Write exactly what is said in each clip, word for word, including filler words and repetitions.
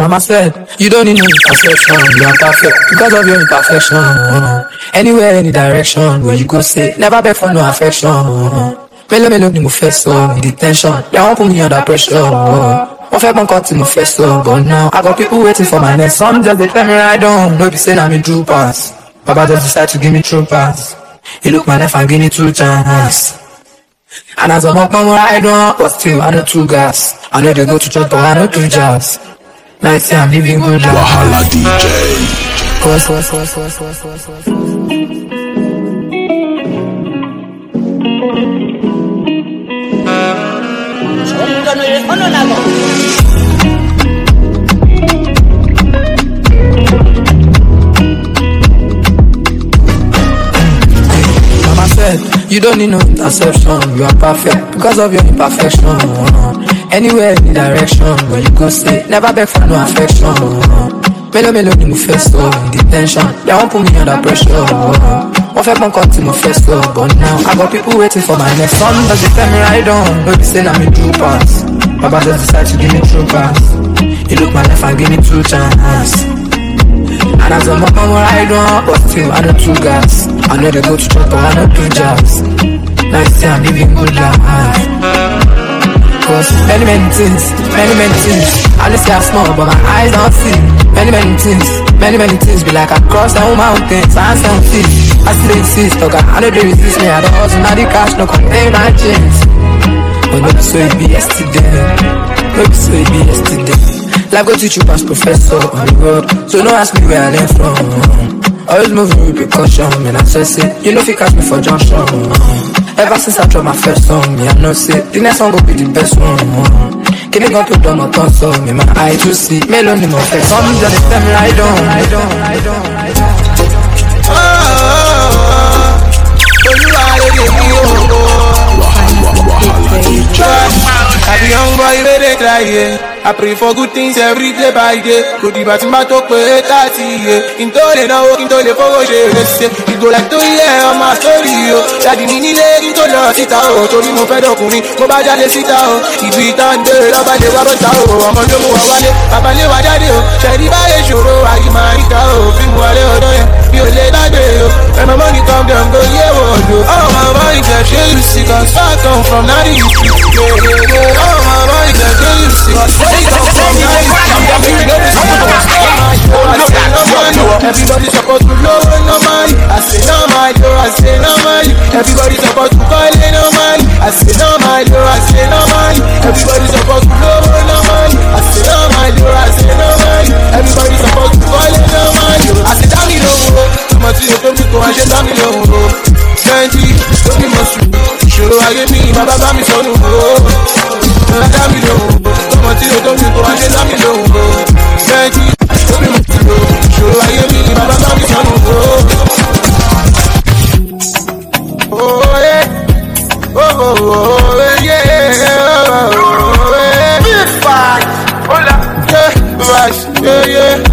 Mama said, you don't need no imperfection, you are perfect because of your imperfection. Anywhere, any direction, where you go say, never beg for no affection. Melo melo ni mo fẹ́ sọ, the tension, they won't put me under pressure. One fair one cut to my first love, but now I got people waiting for my next. Some just they tell me right on, no be saying I'm in true pass. Baba just decide to give me true pass. He look my left and give me two chance. And as I'm up on ride on, but still I know two gas. I know they go to church, but I know two jobs. Now say I'm living good life. Wahala D J. What's what's what's what's what's what's what's Mama said, you don't need no interception, you are perfect because of your imperfection. Anywhere, any direction, where you go say, never beg for no affection. Melo melo ni mo fẹ́ sọ, the tension, they won't put me under pressure. One fair one cut to my first love, but now I got people waiting for my next. Some just they tell me right on, no be saying I'm in true pass. Baba just decide to give me true pass. He look my left and give me two chance. And as I'm up on ride on, but still I know two gas. I know they go to church, but I know two jobs. Now I say I'm living good life. Cause many many things, many many things. I only see I small, but my eyes don't see. Many many things, many many things. Be like I cross the whole mountains, I don't see. I still insist, okay, I know they resist me. I don't hustle, now the cash no contain my chains. But no be so it be yesterday, no be so it be yesterday. Life go teach you past professor on the road, so don't ask me where I came from. Always moving with precaution, man, I say, say, you know if you catch me for junction. Ever since I dropped my first song, me I know say, the next song will be the best one. Can you go to do my thoughts so me my eye to see, melon in my face. Some just tell me I don't, I don't, I don't, I don't. Oh, I be young boy, where they cry, yeah. I pray for good things every day by day. Go di bati ma to pe thirty, yeah. Into the now, into the fogo, she say. You go like to hear on my story, yo. Daddy mi nílé, into the sita, oh. Tori mo fẹ́ dọkùnrin, mo bá jáde síta, oh. Ibi ìtàn dé, lọ́ba dé wá bọ́ta, oh. Ọmọ ló mú wa wálé, bàbá lé wa jáde, oh. Ṣẹ̀rí báyé ṣòro, àyè máa ríta, oh. Fíìmù wálé ọ̀dọ́ yẹn, mi ò lè gbàgbé, oh. When my money come down, go yeah, what do? Oh, my money can show you see, cause I come from ninety. Yeah, yeah, yeah. Oh, my money can show you see, cause I come from ninety. Everybody supposed to know no money. I say no money, I say no money. Everybody supposed to call it no money. I say no money, I say no money. Everybody supposed to know no money. I say no money, I say no money. Everybody supposed to call it no money. I say damn it no. Too much you don't go and say damn it no. Twenty, don't be much. Show I get me, my baba me so no. Damn it no. Too much you don't go and say damn it no. Twenty, don't be much. Show I get me, my baba me so no. Oh yeah, oh oh oh yeah, oh oh yeah. Big fight, hola, yeah, right, yeah yeah.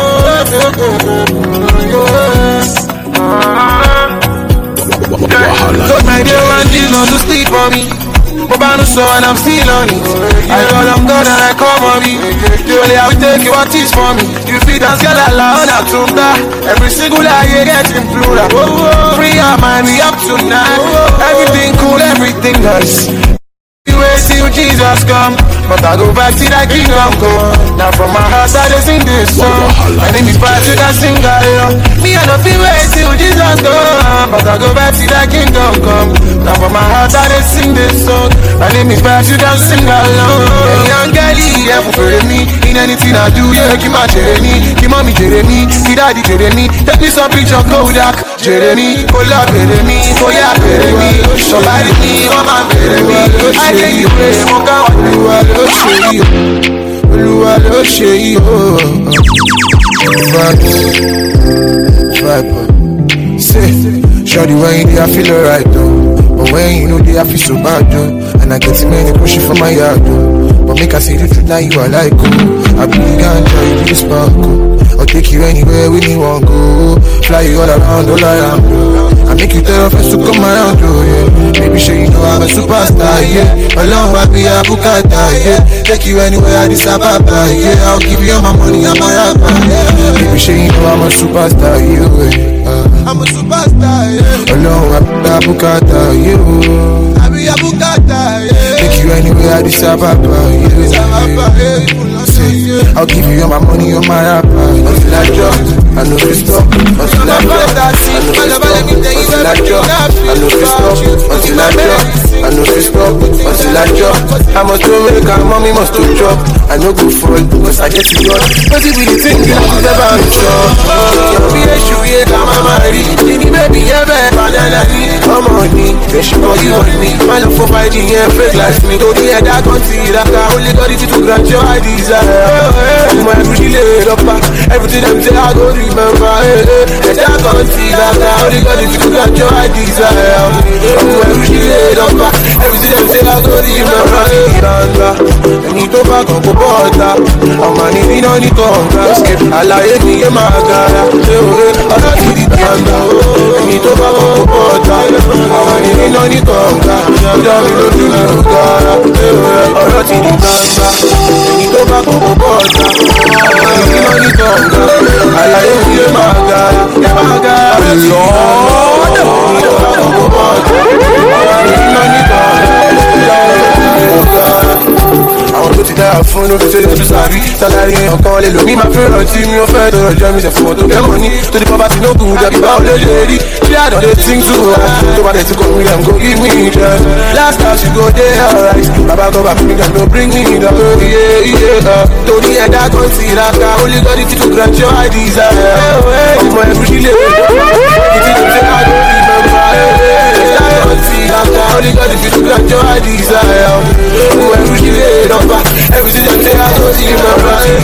Cause my dear one did not to sleep on me. But I know so and I'm still on it. I call on God and I call on me. Only I will take you what is for me. You feel dance girl alone out to that. Every single lie you get in plural. Free your mind, we up tonight. Everything cool, everything nice. You wait till Jesus come, but I go back to that kingdom come. Now from my heart I just sing this song. My name is back to that singer, me I don't feel wait till Jesus come, but I go back to that kingdom come. Now from my heart I just sing this song. My name is back to that singer, hey young girlie, yeah for me. In anything I do, yeah keep my Jeremy, keep mommy Jeremy, keep daddy Jeremy. Take me some picture Kodak, Jeremy, Kola Jeremy, Koya Jeremy. Somebody me, mama Jeremy. I tell you, mo ká wà Olúwa ló ṣe yìí o, Olúwa ló ṣe yìí o. Vibe, say, shawty when you dey I feel alright though, but when you know dey I feel so bad though, and I get many pushing for my yard though. But make I say the truth now you are like oh, I be the ganja, you be the spark oh. Take you anywhere we need one go. Fly you all around, all around, bro. I make you tell your friends to come around, bro, yeah. Baby, sure you know I'm a superstar, yeah. Along with me, I'm Bukata, yeah. Take you anywhere I Addis Ababa, yeah. I'll give you all my money, I'm a rapper, yeah. Baby, sure you know I'm a superstar, yeah. Uh, I'm a superstar, yeah. Along with me, I'm Bukata, yeah. I be a Bukata, yeah. Take you anywhere I Addis Ababa, yeah. I'll give you all my money, all my rapper. Until I drop, I know you stop. Until I drop, I know you stop. Until I drop, I know you stop. Until I drop, I know you stop. Until I drop, I must do make and mommy must to drop. I know go fall, because I get you God. But if you think you could ever be so, you'll be a shoe, yeah, come on, Mary. Baby, baby, yeah, baby, banana, come on, me. They should call you on me. My love for fighting, yeah, fake like me. Don't be a dark country, like I only got it to grant your ideas. I'm my really laid up. Everything I'm saying, I don't remember. And I can't see that I only got it to grant your ideas. I'm my really laid up. Everything I'm saying, I don't remember. I need to back up a border. I'm a need on the tongue. I like me in my gara. I don't see the camera. I need to back up a border. I'm a need on the tongue. I don't see the gara. I don't see the camera. I need to back up a border. I'm a need on the tongue. I like me in my gara. My gara. Lord. I need to back up a border. I'm a need on the tongue. Àwọn tó ti dára fún ló fi ṣe lójú sáré. Sálárì èèyàn kan lè lò mí máa fẹ́ràn tí mi ò fẹ́ tọrọ jẹ́ mi ṣe fún wọn tó fẹ́ mọ́ ní. To the poverty no good, ẹbí báwo lè ṣe rí. Ṣé àdán lè think too hard? Tó bá dẹ̀ ti kọ̀ mí dem go give me just. Last time she go dey alright. Bàbá kan bá fún mi dem no bring me down. Torí ẹ̀dá kan ti ìraka, only God fit to grant your heart desire. Ọmọ ẹ̀rù sílẹ̀, ìdí tó ṣe máa dùn ìmọ̀ọ́mọ́. Ẹ̀dá kan ti ìraka, only God fit to grant your heart desire. Ọmọ ẹ̀rù sílẹ̀. Everything I say, I don't see my right.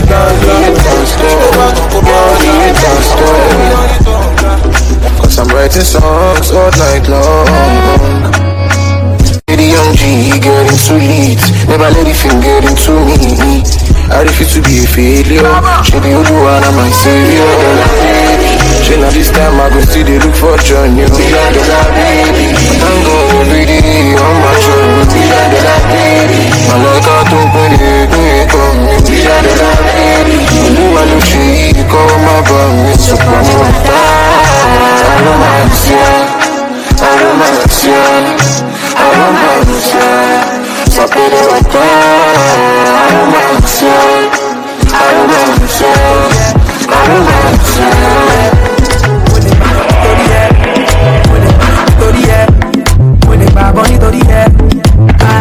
Cause I'm writing songs all night long. The young G getting too late. Never let it feel getting to me. I refuse to be a failure. She the only one of my savior. She now this time I go see they look for John. You be like that baby. I'm going every day on my journey. Be like that baby. I like how to put it, do it, come. Be like that baby. You want to see it, call my bum. It's a problem. I don't mind, yeah. I don't mind, yeah. I don't mind, yeah. So put it like that. I don't mind, yeah. I don't mind, yeah. I don't mind, yeah. Bonito día, ah.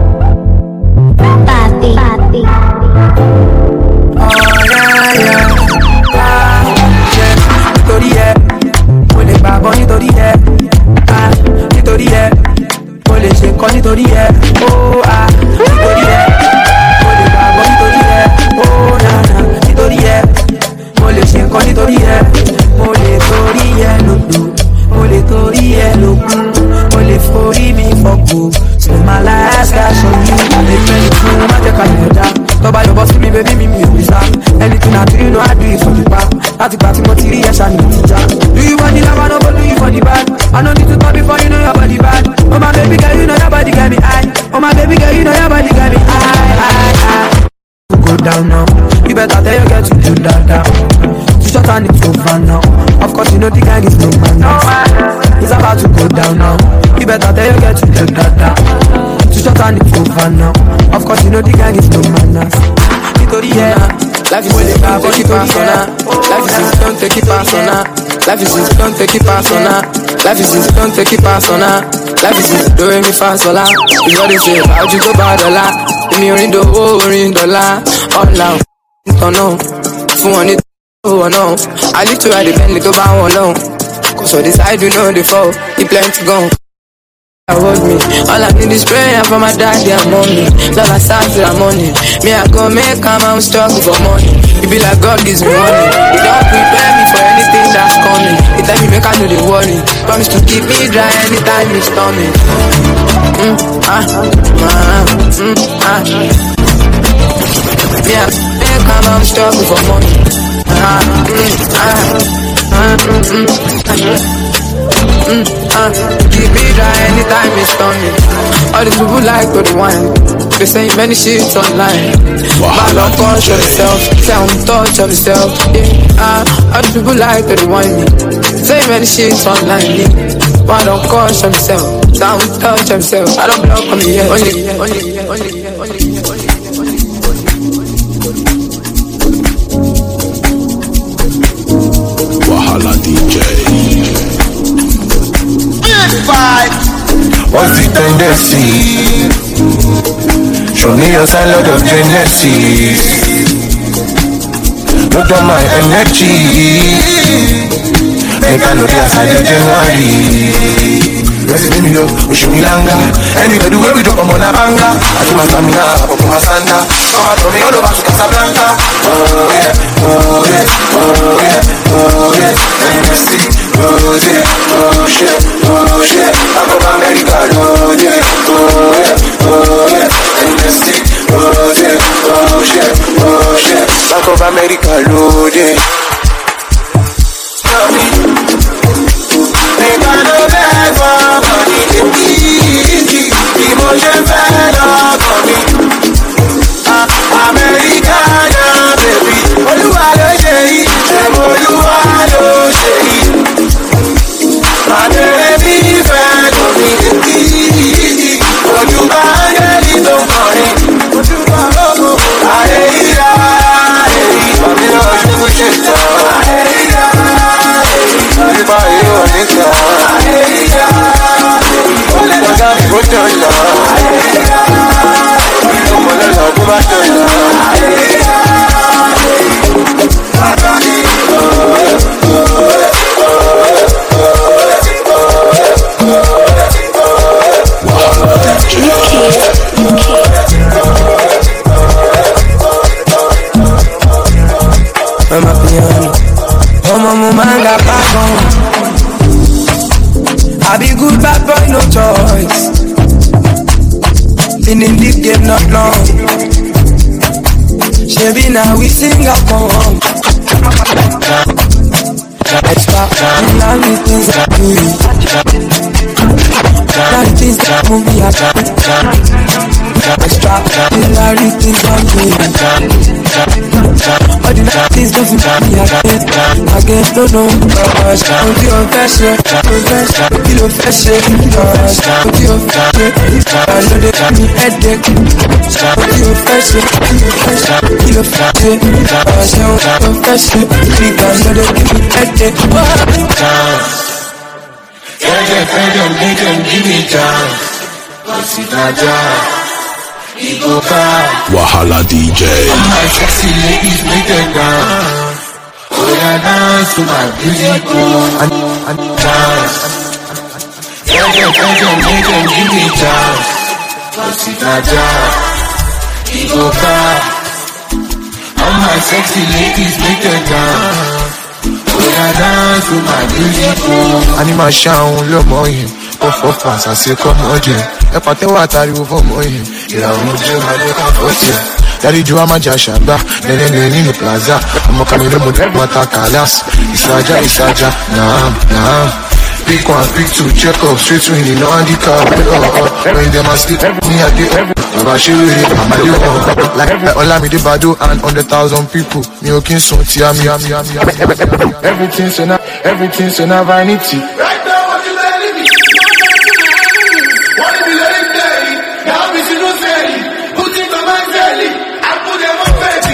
Papi, papi. Oh yeah yeah, ah yeah. Nítorí mo lè bá bọ́ nítorí ẹ, ah nítorí ẹ, mo lè ṣe nǹkan nítorí ẹ, oh ah nítorí ẹ, mo lè bá bọ́ nítorí ẹ, oh na na nítorí ẹ, mo lè ṣe nǹkan nítorí ẹ, mo lè torí ẹ lòdù, mo lè torí ẹ lòkù. For me for good, so my last cash on you. If anything, I take a little down. Talk about your boss, me baby, me me always down. Anything I do, you know I do it for the back. I think party material, I need to jam. Do you want the love? I don't do you for the bad. I don't need to talk before you know your body bad. Oh my baby girl, you know your body got me high. Oh my baby girl, you know your body got me high, high, high. Go down now. You better tell your girl to do that down. To shut down it's over now. Of course you know the gang is no man now. It's about to go down now. You better tell your girl to do that down. To shut down it's over now. Of course you know the gang is no manners. Nítorí ẹ, life is easy, don't take it personal. Life is easy, don't take it personal. Life is easy, don't take it personal. Life is easy, don't take it personal. Life is easy, do re mi fa sola. You know they say, how'd you go by dollar? Èmi orin dòwó orin dọ́là. All now, ìtọ̀nà fún wọn ní oh no. I live to ride the Bentley tó bá wọn lọ. Cause all this side you know they fall, the plenty gone. Hold me, all I need is prayer for my daddy and mommy. Love I start till I'm money. Me I go make come I'm struggle for money. It be like God gives me money. He don't prepare me for anything that's coming. He tell me make I know the worry. Promise to keep me dry anytime it's storming. Mm, ah, ah, mm, ah. Yeah, make come I'm struggle for money. ah, mm, ah, ah, mm, mm, ah. Give me that anytime it's coming. All these people like to the wine. They say many shit online. Man, don't touch yourself. Say I'm touch yourself. Yeah, ah. All these people like to the wine. Say many shit online. Man, don't touch yourself. Say I'm touch yourself. I don't block on me yet. Only, only, only, only, only. Wahala D J. What's the tendency? Show me your sign, lot of genesis. Look at my energy. Make I know the outside of January. Resident me up, we show me longer. Anyway, the way we drop, I'm on a banger. I do my stamina, I pop my sanda. Come out from me all over to Casablanca. Oh yeah, oh yeah, oh yeah, oh yeah. Fantastic, oh yeah, oh shit, oh shit. I go to America, oh yeah, oh yeah, oh yeah. Fantastic, oh yeah, oh shit, oh shit. Back of America, oh yeah. Make I no beg for money, easy. Emotion fell off on me. Americana, baby. Olúwa ló ṣe yìí, ṣèbó Olúwa ló ṣe yìí. Màdé bí fẹ́ tó mi easy. Ojúbà áńgẹ́lì tó ń kọrin. Ojúbà lóko, àyè ìyá èyí. Màmí lọ ṣubú ṣe tán. Àyè ìyá èyí. Nípa ìyó níta. Àyè ìyá èyí. Ọjà mi kò jọ lọ. Àyè ìyá èyí. Ọmọ lọ́lọ́ kó bá jọ lọ. Àyè ìyá èyí. Bàbá mi kò I'm a piano. I'm a manga pagon. I be good bad boy, no choice. Been in this game not long. Shabby now we sing a poem. Extra, now we things that do it. Now the things that move me at extra, now the things that do it. All the things don't feel me again. Again, no, no, gosh. Don't be on fashion, don't be on fashion, gosh. Don't be on fashion, I know they got me headache. Don't be on fashion, don't be on fashion, gosh. Don't be on fashion, I know they give me headache. Yeah, yeah, yeah, don't make them give me chance. Cause it's not just. Wahala D J. All my sexy ladies make them dance. Oh yeah, dance to my music, oh and, and dance. Yeah, yeah, yeah, yeah, make them give me chance. Cause it's not just. Ego car. All my sexy ladies make them dance. Oh yeah, dance to my music, oh. Anima sound, love more. Off of pass, I say come on, Jim. If I tell what I do for more, yeah, I'm not doing my look out for you. Daddy, do I'm a jashaba, then in the plaza. I'm a coming to the Kalas. It's Raja, it's Raja, nah, nah. Pick one, pick two, check up, straight to the handicap. When them asleep, me I do every. I'm show you it, I'm a little like all I'm in the bado and on the thousand people. Me okay, so tia me, me, me, everything so now, everything so now vanity. Right now, what you letting me? What if you let it day? Now we see no say. Put it on my belly, I put them on belly.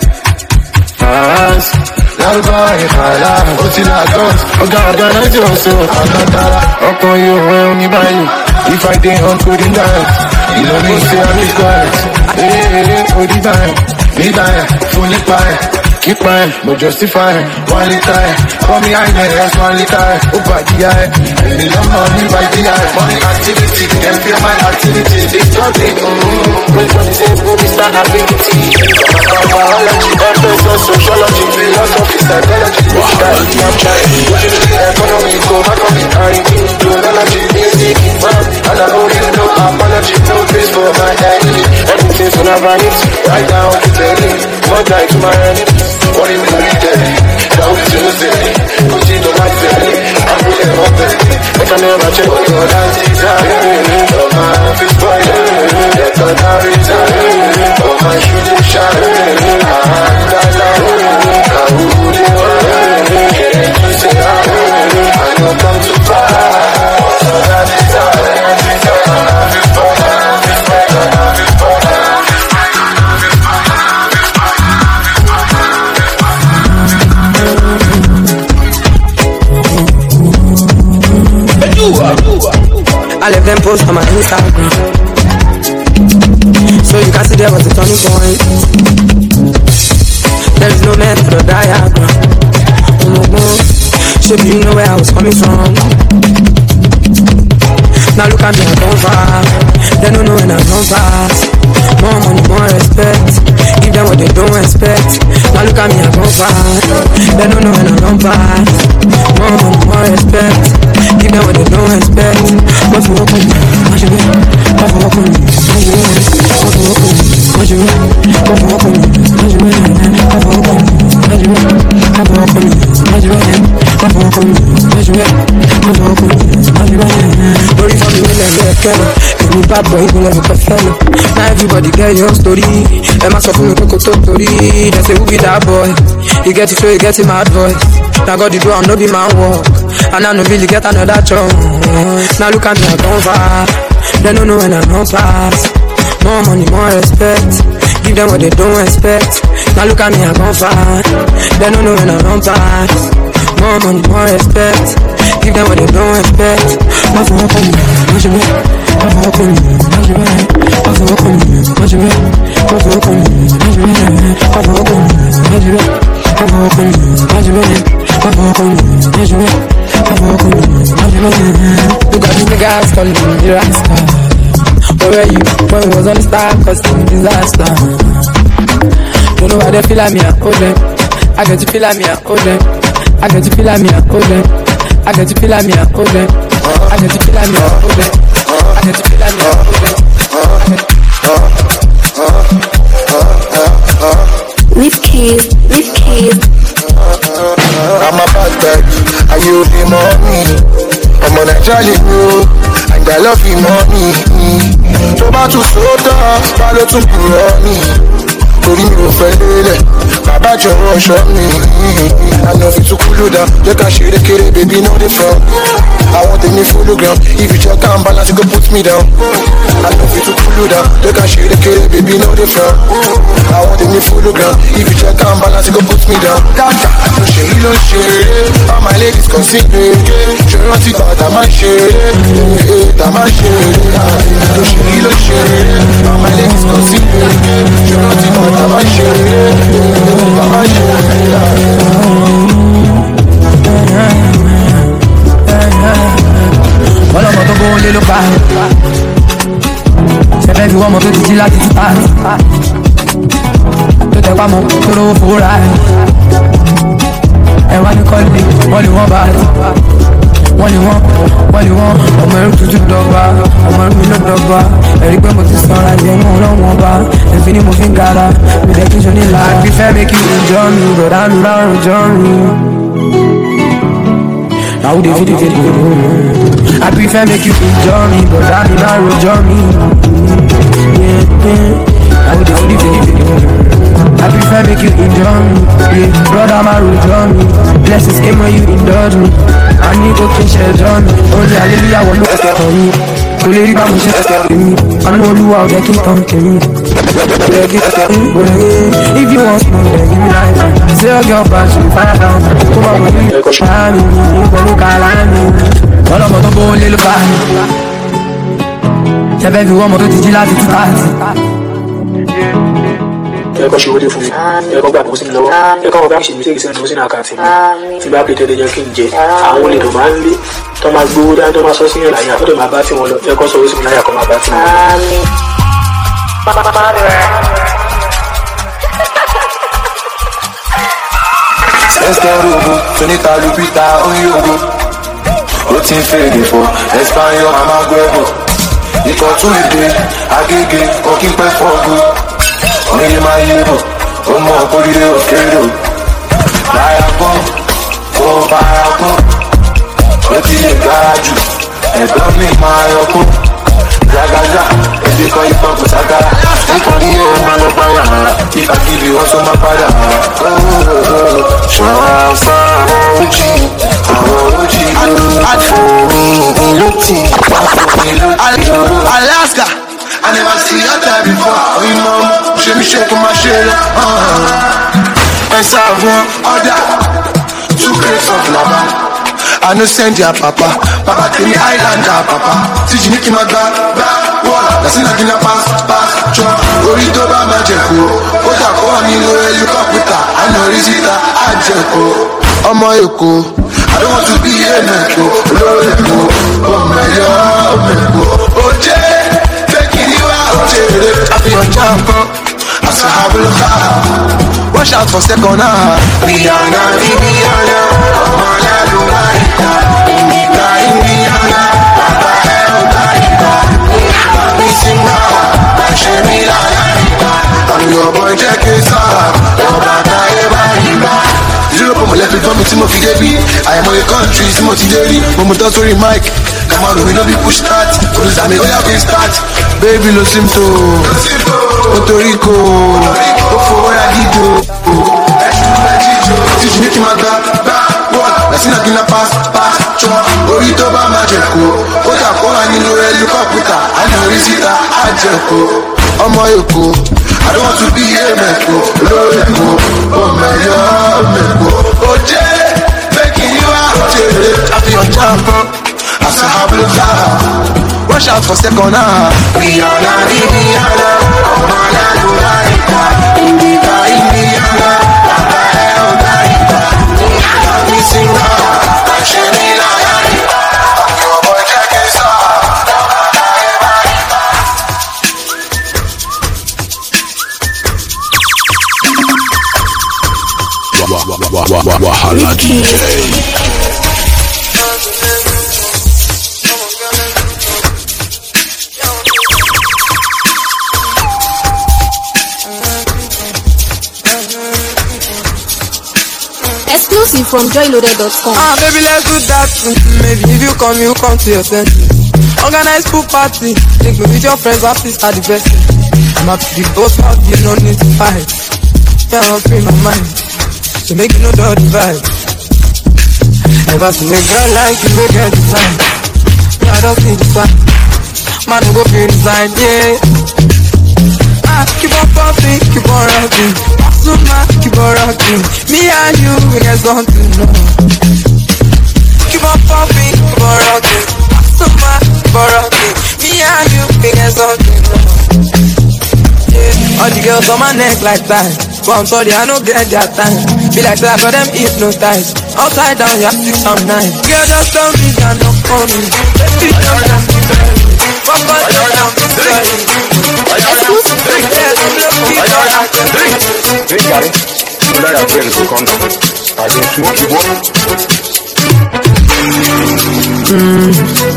Fast, now go in my life. Put it like us, oh God, God, I do so. I'm not that, I'll call you when you buy you. If I didn't, I'm good in that. You know me, say I'm in quiet. Hey, hey, hey, oh, the time, the time, fully quiet. Keep mine, but justify. One litre, for me, I know that's one litre. Oh, by the eye, and the number me by the eye. Money activity, can feel my activity. This nothing, mm-hmm. Wait for the same, go be stand ability. Biology, emphasis, sociology, philosophy, psychology. Wow, I'm trying. Economy, go, economy, R and B, technology, music, rap. And I already know apology, no place for my enemy. Everything's on a vanity. Right now, I'm telling. One night to my enemies. What if we read that? I left them post on my Instagram. So you can see there was a turning point. There is no net for the diagram. Oh no, no. Should you know where I was coming from? Now look at me, I'm gone far. They don't know when I'm gone fast. More money, more respect. Give them what they don't expect. Now look at me, I'm gone far. They don't know when I'm gone fast. More money, more respect. Give them what they don't expect. What you walk on me? What you want? What you walk on me? What you want? What you walk on me? What you want? What you walk on me? What you want? What you walk on me? What you want? What you walk on me? What you want? What you walk on me? What you want? What you want? Story for me, let me tell you. Give me bad boy, you never can fellow. Now everybody get your story. Am I suffering with a story? They say who be that boy? You get it, so you get it, mad voice. Now God the do, I'm no be man walk. And I no really get another chance. Now look at me, I'm gone far. They don't know when I'm not fast. More money, more respect. Give them what they don't expect. Now look at me, I'm gone far. They don't know when I'm not fast. More money, more respect. Give them what they don't expect. What you walk on me? What you want? What you walk on me? What you want? What you walk on me? What you want? What you walk on me? What you want? What you walk on me? What you want? What you walk on me? What you want? What you walk on me? What you want? What you walk on me? What you want? Look at these niggas calling me the rascal. Where were you when we was on the star? Cause it's a disaster. Don't know why they feel like me, I owe them. I get to feel like me, I owe them. I get to feel like me, I owe them. I get to feel like me, I owe them. I get to feel like me, I owe them. I get to feel like me, I owe them. With keys, with keys. I'm a bad bag, and you the money. I'm on a jolly road, and I love you money. So bad to soda, follow to money. Torí mi ò fẹ́ lélẹ̀, bàbá jọ̀wọ́ ṣọ́ mi. I know fit to cool you down, jẹ́ ká ṣeré kéré, baby no dey front. I want take me full ground, if you check and balance, you go put me down. I know fit to cool you down, jẹ́ ká ṣeré kéré, baby no dey front. I want take me full ground, if you check and balance, you go put me down. Dada, ló ṣe yí ló ṣe é, all my ladies consider it. Ṣé rántí gbà tá máa ṣe é, tá máa ṣe é. Ló ṣe yí ló ṣe é, all my ladies consider it. Ṣé rántí gbà tá máa ṣe é, tá máa ṣe é. Ọlọ́mọ tó gbówó lé ló pa. Ṣẹ̀fẹ̀ fi wọ́n mọ tó ti jí láti ti pa. Tó tẹ pamọ́ tó lówó fowó ra ẹ̀. Ẹ wá ní kọ́lé, wọ́n lè wọ́n bá a. Wọ́n lè wọ́n, wọ́n lè wọ́n. Ọmọ ẹrú tuntun dọ́gba, ọmọ ẹrú mi ló dọ́gba. Ẹ̀rí pé mo ti sanra jẹ́ mọ́ ọlọ́wọ́n bá. Ẹ̀fín ni mo fi ń gara, mi lẹ́ kí n ṣe nílá. I prefer make you enjoy me, but I'm not enjoy me. Now who they feel it, I prefer make you enjoy me, but I do not enjoy me. Yeah, yeah. Now who they feel it, I prefer make you enjoy me. Yeah, brother, my enjoy me. Blessings came when you indulge me. I need to kiss your joy me. Only hallelujah will look at me. Kò lè rí bá mo ṣe ẹsẹ̀ mi. Àánú Olúwa ò jẹ́ kí n tán tèmi. If you want smoke, then give me life. Say your girl bad, she fire down. Kó bá wọlé ní ṣáà mi, pẹ̀lú kàlá mi. Ọlọ́mọ tó gbówó lé ló bá mi. Ṣẹ̀fẹ̀ fi wọ́n mọ tó ti jí láti tú káàtì. Ẹ kọ́ ṣe owó dé fún mi, ẹ kọ́ gbà kó sí mi lọ́wọ́, ẹ kọ́ wọ́n bá ṣe mi ségi sẹ́nu sínú àkáǹtì mi. Tí bá pété jẹ́ kí n jẹ, àwọn olè tó máa ń lé, tó máa gbówó dáa, tó máa sọ sí ìrìnàyà, ó lè máa bá tí wọn lọ, ẹ kọ́ sọ owó sí mi láyà kọ́ máa bá tí wọn lọ. Escarogo, Sonita Lupita, Oyogo. Ó ti ń fèrè fọ, Espanyol, Amaguebo. Ikọ̀ tún èdè, Agége, Ọ̀kí pẹ́ fọ́gbó. Oyin máa yé bò, ó mọ oríire òkèrò. Láyà gbọ́n, ó bára gbọ́n. Ó ti lè gara jù, ẹ̀gbọ́n mi máa yọkó. Zagaza, èdè kan ikọ̀ kò ságara. Nítorí ó máa lọ báyà rárá, ìfàkìlì wọ́n tó máa padà rárá. Ṣọ́ra fún àwọn ojì, àwọn ojì ló fún mi lótì. Alaska, I never see your time before. We know, she me shake my shit up. And so one other, two crates of lava. I no send your papa. Papa tell me Islander, papa. See you making my back, back, wall. That's in a dinner pass, pass, chop. Orito ba majeko. Oja ko ani lo elu kaputa. I know risita, ajeko. Omo Eko. I don't want to be a neko. Lord Eko. Oh my God, oh my God. Oje, taking you out, Oje. I feel your jump up. I say have a look out. Watch out for second half. Rihanna, Rihanna. Oh my God, Indica, Indiana, Papa, Eldaika, Missing out, Shemila, I'm your boy, check this out, Obata, Eva, Zero for my left, for me, Timothy Debbie. I am on the country, Timothy Debbie. Moment, sorry, Mike. Come on, we know we push start. Police, I mean, we have to start. Baby, no symptom. Puerto Rico, for I did do. Teach me to my back, back. Let's see nothing pass, pass, chop. Orito ba majeko. Oja ko ani lo elu kaputa. I know risita, ajeko. Omo Eko. I don't want to be a meko. Lord Eko. Oh my God, meko. Oje, making you out. I feel your jump up. I say have a look out. Watch out for second half. Rihanna, Rihanna. Oh my God, Indica, Indiana. Papa, Eldaika. Missing out, Shemila, your boy check this out. Wahala D J. Exclusive from joy loaded dot com. Ah, baby, let's do that. Maybe if you come, you come to your senses. Organize pool party. Take me with your friends, our sister, the best. I'm up to the boss out, you don't need to fight. Yeah, I'll free my mind. So make you know the vibe. Never seen a girl like you, make her design. Yeah, I don't need to sign. Man, go feel inside, yeah. Ah, keep on popping, keep on rocking. Suma, keep on rocking. Me and you, we get something, no. Keep on popping, keep on rocking. Suma, keep on rocking. Me and you, we get something, no. Yeah, all the girls on my neck like that. But I'm sorry, I don't get their time. Be like that, but them hypnotized. Outside down, you have to some nine. Girl, just tell me you're not funny. Baby, don't just be very. Fuck all the time, I'm sorry. Exclusive from joy loaded dot com. Hey, Gary, you know that friends will come down. I can smoke you up. Mm.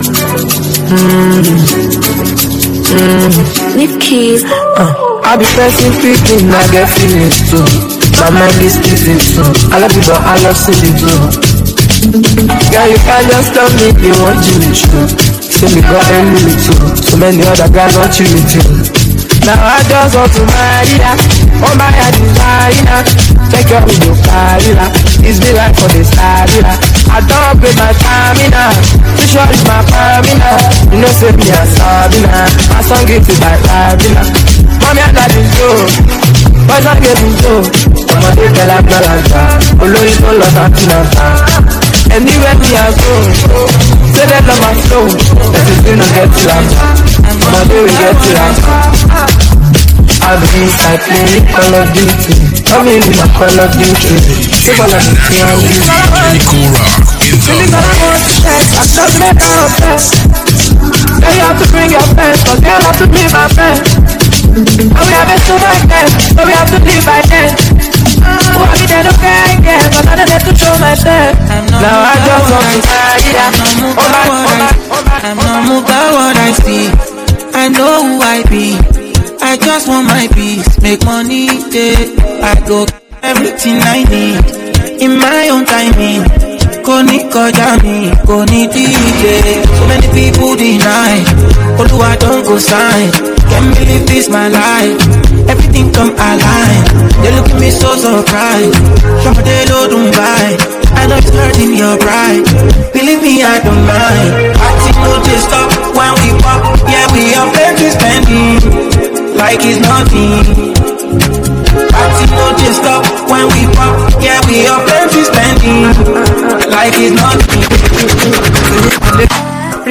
Mm. With keys. Uh, I be pressing picking, I get feelings too. My mind is kissing too. I love you, but I love singing too. Girl, you can't just tell me you want you with you. So me got a limit too. So many other guys want you with you. Now I just want to marry ya. Oh my God, designer. Take your video career. It's been like for the stamina. I don't pay my stamina. You sure it's my stamina. You know say me a Sabina. My song get it by Sabina. Mommy and daddy go. Boys are getting go. Come on, they tell like Galanta. Olori don't love Atlanta. Anywhere we are go. Say that on my flow. That is gonna get to Lanta. Come on, they will get to Lanta. I'll be inside playing Call of Duty. I'm in my Call of Duty. Say Call of Duty and we Cool rock in the Feelings I want to test, I just make her obsess. Now you have to bring your friends, cause you have to be my friend. And we have it so like that, so we have to live by then. Oh, I need to cry again, but I don't have to show myself. Now I just want to die, yeah. Oh my, oh my, oh my. I'm not moved by what I see. I know who I be. I just want my peace, make money, yeah. I go everything I need in my own timing. Koni koja mi, koni D J. So many people deny, Oluwa don't go sign. Can't believe this my life. Everything come alive. They look at me so surprised. Somebody low don't buy. I know it's hurting your pride. Believe me, I don't mind. Party no just stop when we pop. Yeah, we are plenty spending like it's nothing. Party no just stop when we pop. Yeah, we are plenty spending like it's nothing.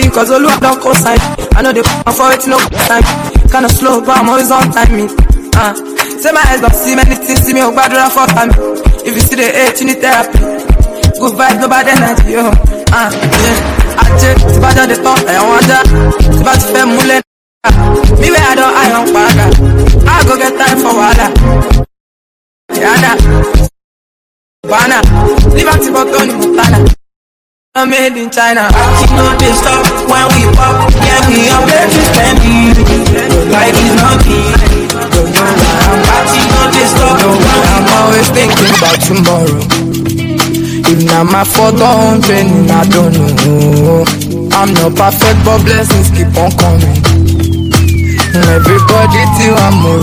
me, cause all I don't co-sign. I know they put for it, no time. Kinda slow, but I'm always on timing. Uh, say my eyes don't see many things, see me, oh, bad for time. If you see the hate, you need therapy. Good vibes, no bad energy, yo. Uh, yeah. I just, it's bad on the top, I want that. It's bad to fair mullet. Me where I don't, I don't paga. I go get time for water. Yana. Bana. Liberty for Tony Montana. I'm made in China. You know they stop when we pop. Yeah, we are plenty spending. Life is nothing. You know they stop when we I'm pop. always thinking about tomorrow. If now my fault on training, I don't know. I'm not perfect, but blessings keep on coming. Everybody till I'm more.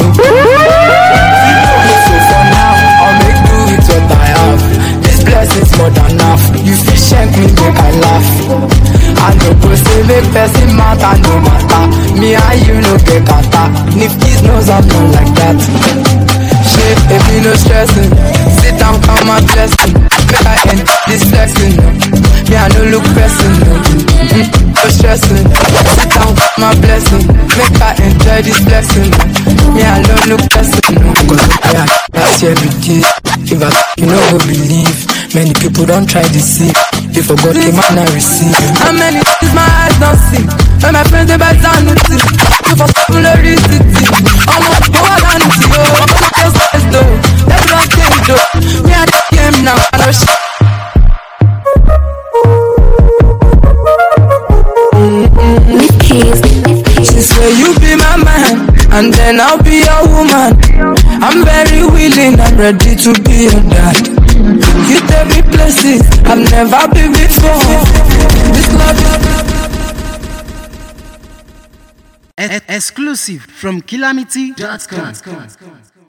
So for now, I'll make do with what I have. This blessing's more than enough. You fish shank me, make I laugh. I know go say make person matter, no matter. Me and you no get kata. Nifty's knows I'm not like that. Shit, if you no stressing, sit down, count my blessing. Make I end this flexing, no. Me I no look pressing, no. Mm, no stressing. Sit down, count my blessing. Make I enjoy this blessing, no. Me I no look pressing, no. Cause I last year we did. If I you know go believe, many people don't try to see. If forgot the man I receive. How many things my eyes don't see? When my friends they buy down with it. You for people no city. Almost go around with you. Just as though everyone came though. Me I came now. I know shit. She say you be my man, and then I'll be your woman. I'm very willing, I'm ready to be your dad. You take me places I've never been before. This love. Exclusive from Calamity dot com.